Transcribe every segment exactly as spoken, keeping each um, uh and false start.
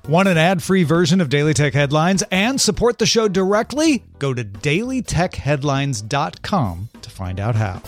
Want an ad-free version of Daily Tech Headlines and support the show directly? Go to daily tech headlines dot com to find out how.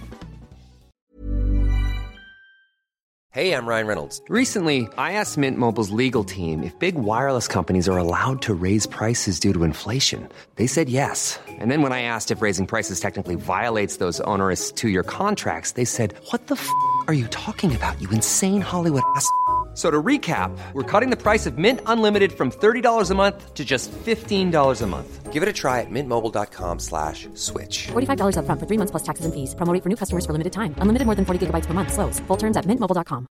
Hey, I'm Ryan Reynolds. Recently, I asked Mint Mobile's legal team if big wireless companies are allowed to raise prices due to inflation. They said yes. And then when I asked if raising prices technically violates those onerous two-year contracts, they said, "What the f*** are you talking about, you insane Hollywood ass f- So to recap, we're cutting the price of Mint Unlimited from thirty dollars a month to just fifteen dollars a month. Give it a try at mintmobile.com slash switch. forty-five dollars up front for three months plus taxes and fees. Promo rate for new customers for limited time. Unlimited more than forty gigabytes per month. Slows full terms at mint mobile dot com.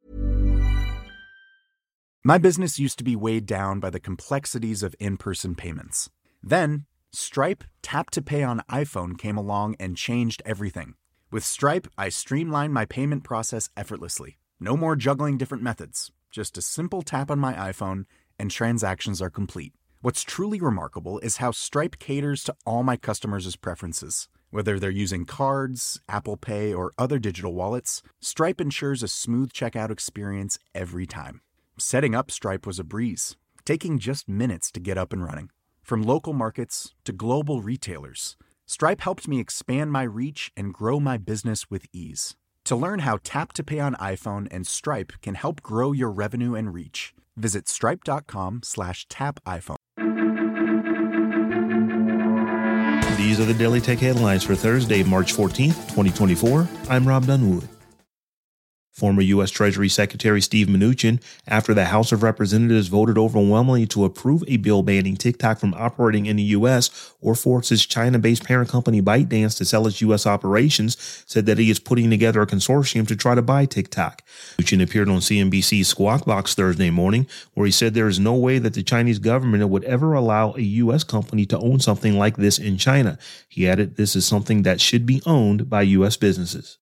My business used to be weighed down by the complexities of in-person payments. Then, Stripe Tap to Pay on iPhone came along and changed everything. With Stripe, I streamlined my payment process effortlessly. No more juggling different methods. Just a simple tap on my iPhone and transactions are complete. What's truly remarkable is how Stripe caters to all my customers' preferences. Whether they're using cards, Apple Pay, or other digital wallets, Stripe ensures a smooth checkout experience every time. Setting up Stripe was a breeze, taking just minutes to get up and running. From local markets to global retailers, Stripe helped me expand my reach and grow my business with ease. To learn how Tap to Pay on iPhone and Stripe can help grow your revenue and reach, visit stripe.com slash tap iPhone. These are the Daily Tech Headlines for Thursday, March fourteenth, twenty twenty-four. I'm Rob Dunwood. Former U S. Treasury Secretary Steve Mnuchin, after the House of Representatives voted overwhelmingly to approve a bill banning TikTok from operating in the U S or force its China-based parent company ByteDance to sell its U S operations, said that he is putting together a consortium to try to buy TikTok. Mnuchin appeared on C N B C's Squawk Box Thursday morning, where he said there is no way that the Chinese government would ever allow a U S company to own something like this in China. He added, this is something that should be owned by U S businesses.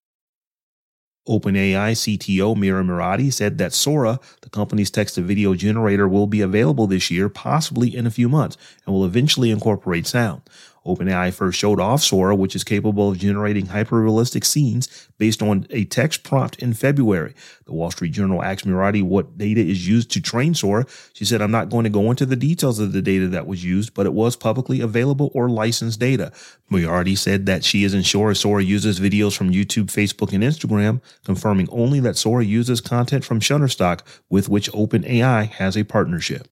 OpenAI C T O Mira Murati said that Sora, the company's text-to-video generator, will be available this year, possibly in a few months, and will eventually incorporate sound. OpenAI first showed off Sora, which is capable of generating hyper-realistic scenes based on a text prompt in February. The Wall Street Journal asked Murati what data is used to train Sora. She said, I'm not going to go into the details of the data that was used, but it was publicly available or licensed data. Murati said that she isn't sure if Sora uses videos from YouTube, Facebook, and Instagram, confirming only that Sora uses content from Shutterstock, with which OpenAI has a partnership.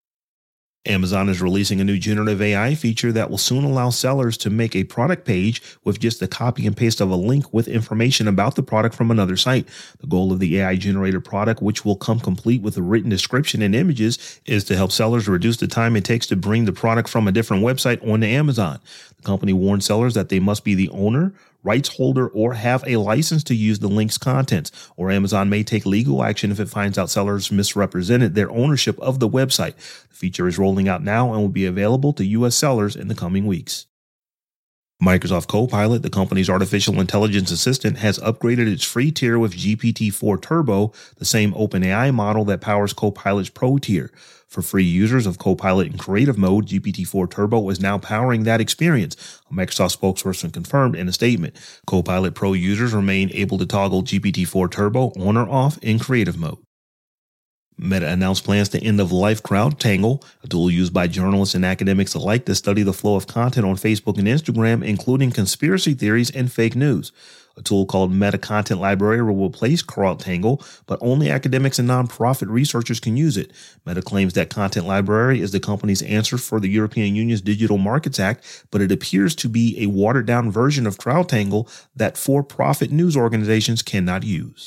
Amazon is releasing a new generative A I feature that will soon allow sellers to make a product page with just a copy and paste of a link with information about the product from another site. The goal of the A I-generated product, which will come complete with a written description and images, is to help sellers reduce the time it takes to bring the product from a different website onto Amazon. The company warned sellers that they must be the owner, rights holder, or have a license to use the link's contents, or Amazon may take legal action if it finds out sellers misrepresented their ownership of the website. The feature is rolling out now and will be available to U S sellers in the coming weeks. Microsoft Copilot, the company's artificial intelligence assistant, has upgraded its free tier with G P T four Turbo, the same OpenAI model that powers Copilot's Pro tier. For free users of Copilot in creative mode, G P T four Turbo is now powering that experience, a Microsoft spokesperson confirmed in a statement. Copilot Pro users remain able to toggle G P T four Turbo on or off in creative mode. Meta announced plans to end of life CrowdTangle, a tool used by journalists and academics alike to study the flow of content on Facebook and Instagram, including conspiracy theories and fake news. A tool called Meta Content Library will replace CrowdTangle, but only academics and nonprofit researchers can use it. Meta claims that Content Library is the company's answer for the European Union's Digital Markets Act, but it appears to be a watered-down version of CrowdTangle that for-profit news organizations cannot use.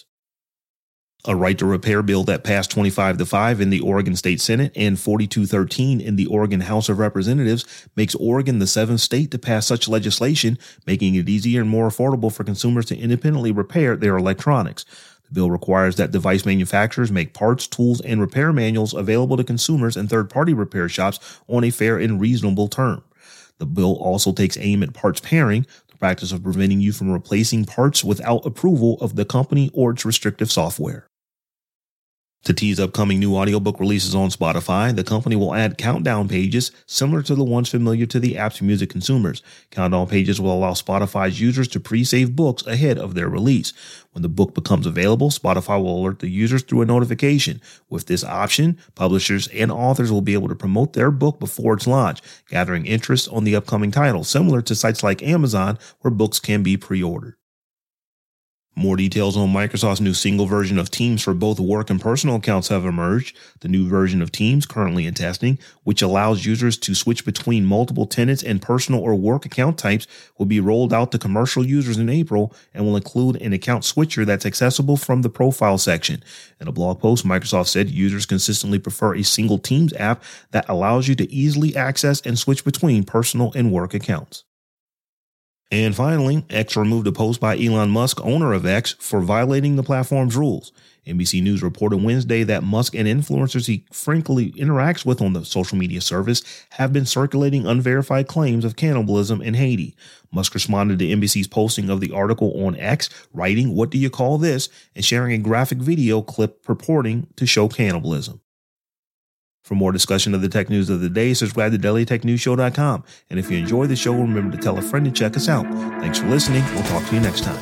A right to repair bill that passed twenty-five to five in the Oregon State Senate and forty-two thirteen in the Oregon House of Representatives makes Oregon the seventh state to pass such legislation, making it easier and more affordable for consumers to independently repair their electronics. The bill requires that device manufacturers make parts, tools, and repair manuals available to consumers and third-party repair shops on a fair and reasonable term. The bill also takes aim at parts pairing, the practice of preventing you from replacing parts without approval of the company or its restrictive software. To tease upcoming new audiobook releases on Spotify, the company will add countdown pages similar to the ones familiar to the app's music consumers. Countdown pages will allow Spotify's users to pre-save books ahead of their release. When the book becomes available, Spotify will alert the users through a notification. With this option, publishers and authors will be able to promote their book before its launch, gathering interest on the upcoming title, similar to sites like Amazon, where books can be pre-ordered. More details on Microsoft's new single version of Teams for both work and personal accounts have emerged. The new version of Teams, currently in testing, which allows users to switch between multiple tenants and personal or work account types, will be rolled out to commercial users in April and will include an account switcher that's accessible from the profile section. In a blog post, Microsoft said users consistently prefer a single Teams app that allows you to easily access and switch between personal and work accounts. And finally, X removed a post by Elon Musk, owner of X, for violating the platform's rules. N B C News reported Wednesday that Musk and influencers he frequently interacts with on the social media service have been circulating unverified claims of cannibalism in Haiti. Musk responded to N B C's posting of the article on X, writing, "What do you call this?" and sharing a graphic video clip purporting to show cannibalism. For more discussion of the tech news of the day, subscribe to daily tech news show dot com. And if you enjoy the show, remember to tell a friend to check us out. Thanks for listening. We'll talk to you next time.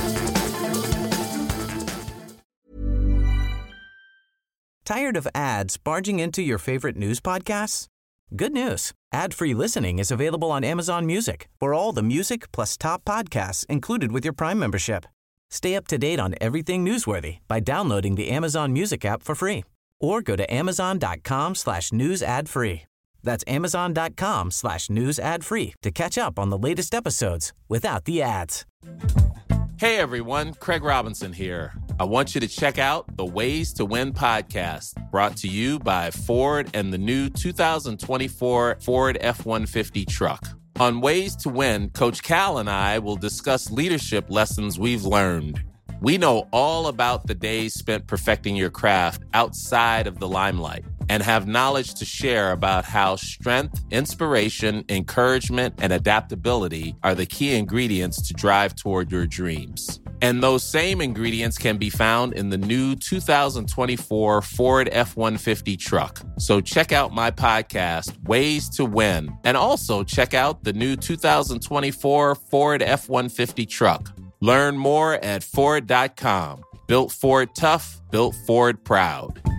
Tired of ads barging into your favorite news podcasts? Good news. Ad-free listening is available on Amazon Music for all the music plus top podcasts included with your Prime membership. Stay up to date on everything newsworthy by downloading the Amazon Music app for free. Or go to amazon.com slash news ad free. That's amazon.com slash news ad free to catch up on the latest episodes without the ads. Hey everyone, Craig Robinson here. I want you to check out the Ways to Win podcast, brought to you by Ford and the new two thousand twenty-four Ford F one fifty truck. On Ways to Win, Coach Cal and I will discuss leadership lessons we've learned. We know all about the days spent perfecting your craft outside of the limelight and have knowledge to share about how strength, inspiration, encouragement, and adaptability are the key ingredients to drive toward your dreams. And those same ingredients can be found in the new two thousand twenty-four Ford F one fifty truck. So check out my podcast, Ways to Win, and also check out the new two thousand twenty-four Ford F one fifty truck. Learn more at Ford dot com. Built Ford tough, built Ford proud.